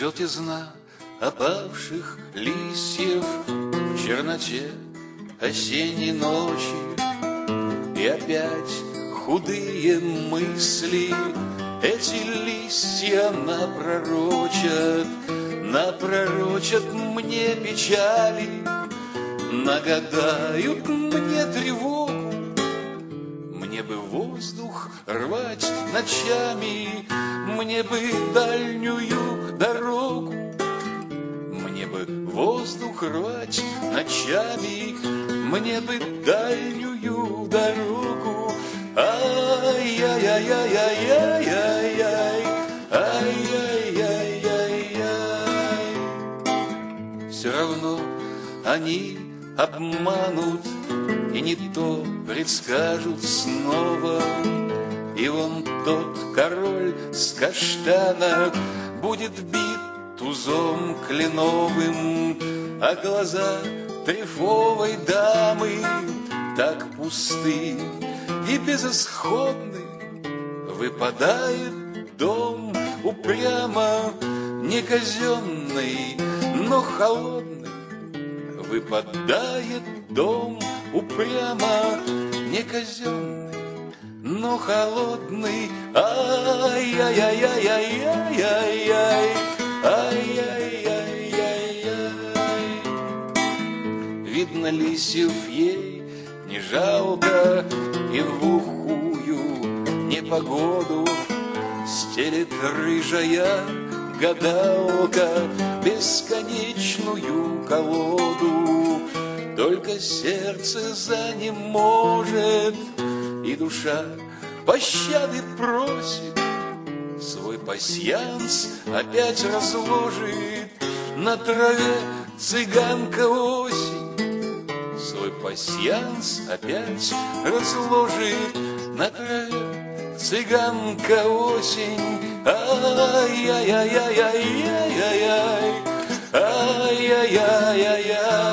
Желтизна опавших листьев в черноте осенней ночи. И опять худые мысли эти листья напророчат мне печали, нагадают мне тревогу. Мне бы воздух рвать ночами, мне бы дальнюю дорогу. Мне бы воздух рвать ночами, мне бы дальнюю дорогу. Ай-яй-яй-яй-яй-яй-яй, ай-яй-яй-яй-яй. Все равно они обманут и не то предскажут снова. И вон тот король с каштана будет бит тузом кленовым, а глаза трефовой дамы так пусты и безысходны. Выпадает дом упрямо не казенный, но холодный. Выпадает дом упрямо не казенный, но холодный. Ай-яй-яй-яй-яй-яй-яй, ай-яй-яй-яй-яй. Видно, лисьев ей не жалко, и в глухую непогоду стелет рыжая гадалка бесконечную колоду. Только сердце занеможет, и душа пощады просит. Свой пасьянс опять разложит на траве цыганка осень. Свой пасьянс опять разложит на траве цыганка осень. Ай-яй-яй-яй-яй-яй-яй, ай-яй-яй-яй-яй.